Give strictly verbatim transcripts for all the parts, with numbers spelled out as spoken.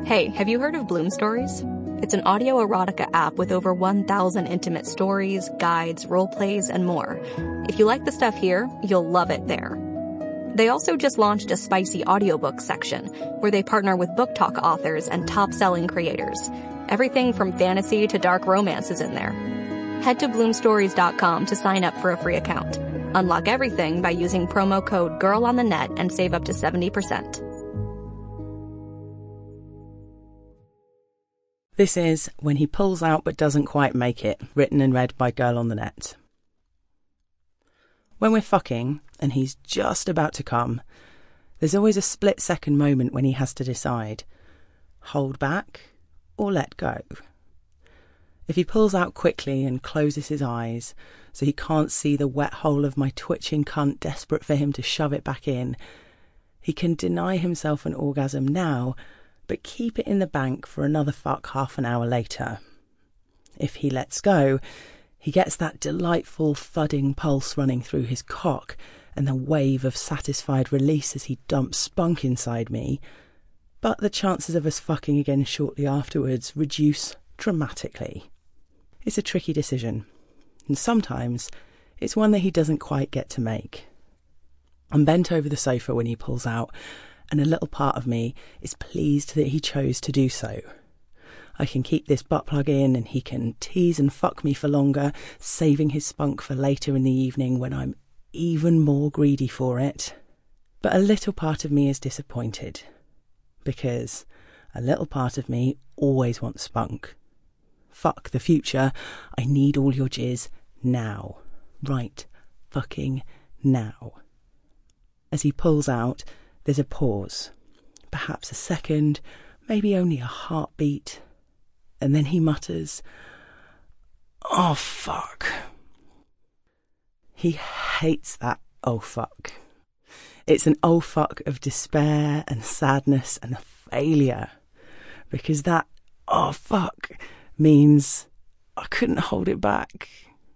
Hey, have you heard of Bloom Stories? It's an audio erotica app with over one thousand intimate stories, guides, role plays, and more. If you like the stuff here, you'll love it there. They also just launched a spicy audiobook section where they partner with book talk authors and top-selling creators. Everything from fantasy to dark romance is in there. Head to bloom stories dot com to sign up for a free account. Unlock everything by using promo code GIRLONTHENET and save up to seventy percent. This is When He Pulls Out But Doesn't Quite Make It, written and read by Girl on the Net. When we're fucking, and he's just about to come, there's always a split-second moment when he has to decide, hold back or let go. If he pulls out quickly and closes his eyes so he can't see the wet hole of my twitching cunt desperate for him to shove it back in, he can deny himself an orgasm now, but keep it in the bank for another fuck half an hour later. If he lets go, he gets that delightful thudding pulse running through his cock and the wave of satisfied release as he dumps spunk inside me, but the chances of us fucking again shortly afterwards reduce dramatically. It's a tricky decision, and sometimes it's one that he doesn't quite get to make. I'm bent over the sofa when he pulls out, and a little part of me is pleased that he chose to do so. I can keep this butt plug in and he can tease and fuck me for longer, saving his spunk for later in the evening when I'm even more greedy for it. But a little part of me is disappointed, because a little part of me always wants spunk. Fuck the future, I need all your jizz now. Right fucking now. As he pulls out, there's a pause, perhaps a second, maybe only a heartbeat, and then he mutters, "Oh fuck." He hates that "oh fuck." It's an oh fuck of despair and sadness and failure, because that "oh fuck" means I couldn't hold it back.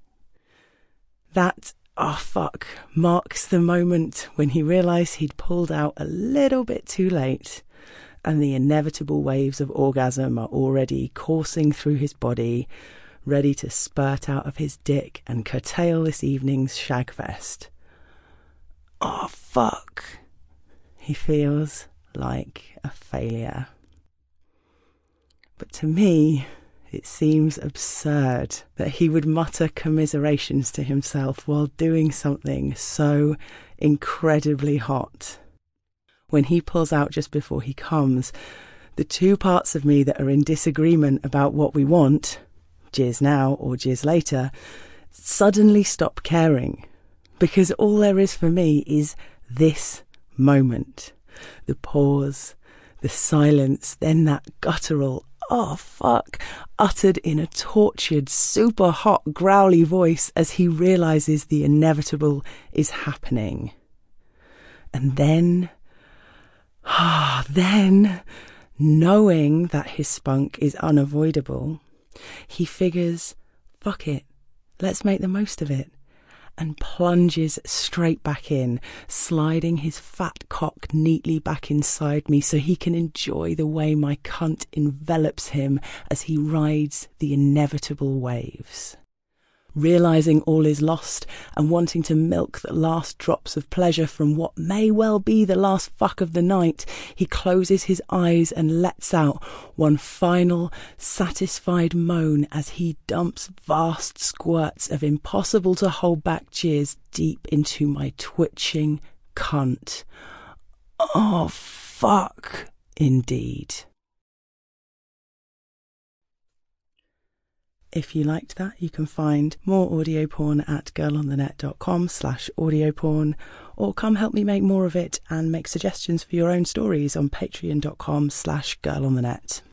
That "oh fuck" marks the moment when he realised he'd pulled out a little bit too late, and the inevitable waves of orgasm are already coursing through his body, ready to spurt out of his dick and curtail this evening's shagfest. Oh fuck. He feels like a failure. But to me, it seems absurd that he would mutter commiserations to himself while doing something so incredibly hot. When he pulls out just before he comes, the two parts of me that are in disagreement about what we want, jizz now or jizz later, suddenly stop caring, because all there is for me is this moment. The pause, the silence, then that guttural "oh fuck" uttered in a tortured, super hot, growly voice as he realises the inevitable is happening. And then, ah, then, knowing that his spunk is unavoidable, he figures, fuck it, let's make the most of it, and plunges straight back in, sliding his fat cock neatly back inside me so he can enjoy the way my cunt envelops him as he rides the inevitable waves. Realising all is lost and wanting to milk the last drops of pleasure from what may well be the last fuck of the night, he closes his eyes and lets out one final, satisfied moan as he dumps vast squirts of impossible to hold back jizz deep into my twitching cunt. Oh, fuck, indeed. If you liked that, you can find more audio porn at girlonthenet.com slash audio porn, or come help me make more of it and make suggestions for your own stories on patreon.com slash girlonthenet.